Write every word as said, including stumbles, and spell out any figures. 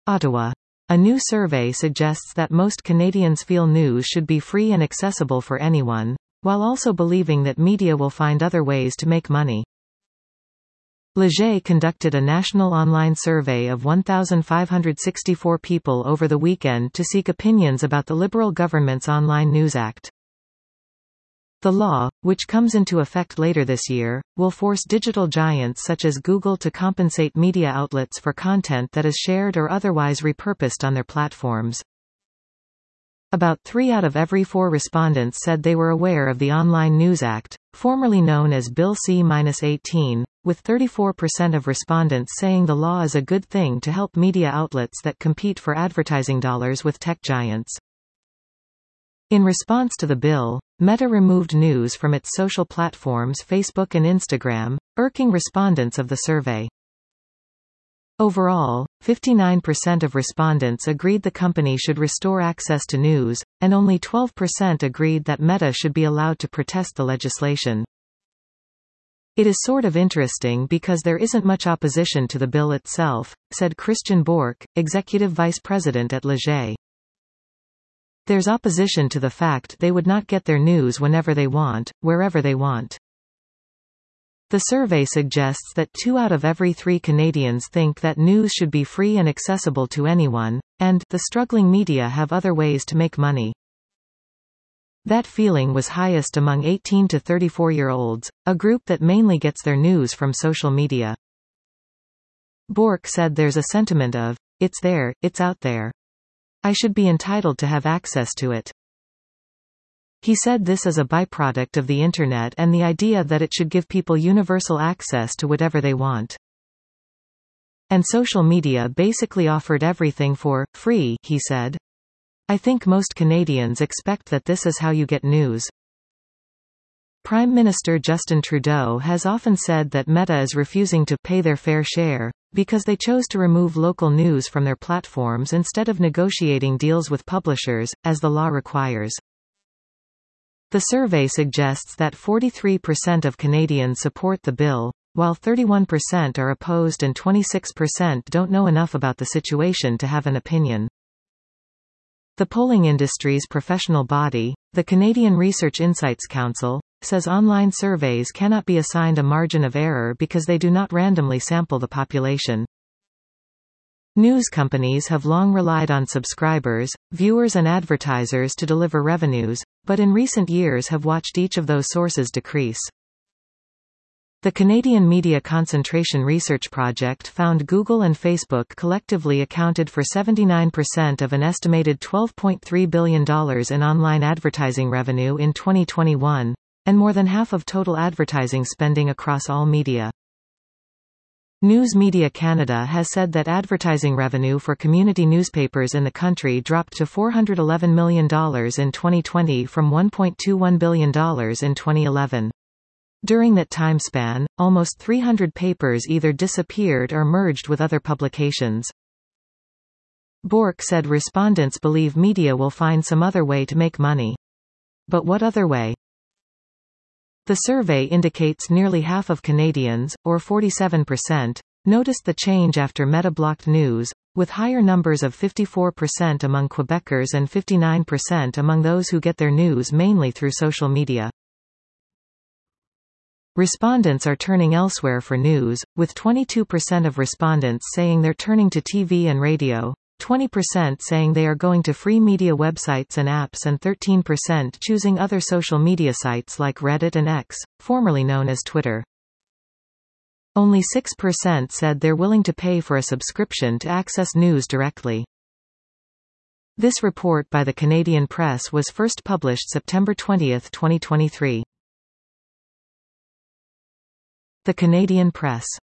Ottawa. A new survey suggests that most Canadians feel news should be free and accessible for anyone, while also believing that media will find other ways to make money. Leger conducted a national online survey of one thousand five hundred sixty-four people over the weekend to seek opinions about the Liberal government's Online News Act. The law, which comes into effect later this year, will force digital giants such as Google to compensate media outlets for content that is shared or otherwise repurposed on their platforms. About three out of every four respondents said they were aware of the Online News Act, formerly known as Bill C eighteen, with thirty-four percent of respondents saying the law is a good thing to help media outlets that compete for advertising dollars with tech giants. In response to the bill, Meta removed news from its social platforms Facebook and Instagram, irking respondents of the survey. Overall, fifty-nine percent of respondents agreed the company should restore access to news, and only twelve percent agreed that Meta should be allowed to protest the legislation. It is sort of interesting because there isn't much opposition to the bill itself, said Christian Bourque, executive vice president at Leger. There's opposition to the fact they would not get their news whenever they want, wherever they want. The survey suggests that two out of every three Canadians think that news should be free and accessible to anyone, and the struggling media have other ways to make money. That feeling was highest among eighteen to thirty-four-year-olds, a group that mainly gets their news from social media. Bourque said there's a sentiment of, "It's there, it's out there. I should be entitled to have access to it." He said this is a byproduct of the Internet and the idea that it should give people universal access to whatever they want. And social media basically offered everything for free, he said. I think most Canadians expect that this is how you get news. Prime Minister Justin Trudeau has often said that Meta is refusing to pay their fair share, because they chose to remove local news from their platforms instead of negotiating deals with publishers, as the law requires. The survey suggests that forty-three percent of Canadians support the bill, while thirty-one percent are opposed and twenty-six percent don't know enough about the situation to have an opinion. The polling industry's professional body, the Canadian Research Insights Council, says online surveys cannot be assigned a margin of error because they do not randomly sample the population. News companies have long relied on subscribers, viewers and advertisers to deliver revenues, but in recent years have watched each of those sources decrease. The Canadian Media Concentration Research Project found Google and Facebook collectively accounted for seventy-nine percent of an estimated twelve point three billion dollars in online advertising revenue in twenty twenty-one, and more than half of total advertising spending across all media. News Media Canada has said that advertising revenue for community newspapers in the country dropped to four hundred eleven million dollars in twenty twenty from one point two one billion dollars in twenty eleven. During that time span, almost three hundred papers either disappeared or merged with other publications. Bourque said respondents believe media will find some other way to make money. But what other way? The survey indicates nearly half of Canadians, or forty-seven percent, noticed the change after Meta blocked news, with higher numbers of fifty-four percent among Quebecers and fifty-nine percent among those who get their news mainly through social media. Respondents are turning elsewhere for news, with twenty-two percent of respondents saying they're turning to T V and radio, twenty percent saying they are going to free media websites and apps, and thirteen percent choosing other social media sites like Reddit and X, formerly known as Twitter. Only six percent said they're willing to pay for a subscription to access news directly. This report by the Canadian Press was first published September twentieth, twenty twenty-three. The Canadian Press.